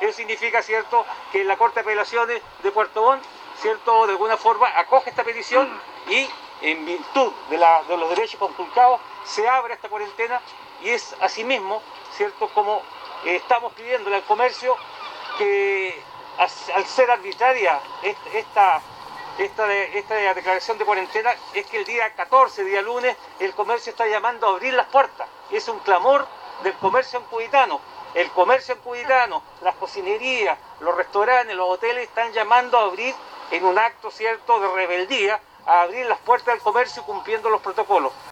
Eso significa, ¿cierto?, que la Corte de Apelaciones de Puerto Montt, ¿cierto?, de alguna forma acoge esta petición y en virtud de los derechos conculcados se abre esta cuarentena y es asimismo, ¿cierto?, como estamos pidiéndole al comercio que al ser arbitraria esta declaración de cuarentena, es que el día 14, día lunes, el comercio está llamando a abrir las puertas. Es un clamor del comercio ancuditano. El comercio ancuditano, las cocinerías, los restaurantes, los hoteles están llamando a abrir en un acto, ¿cierto?, de rebeldía, a abrir las puertas del comercio cumpliendo los protocolos.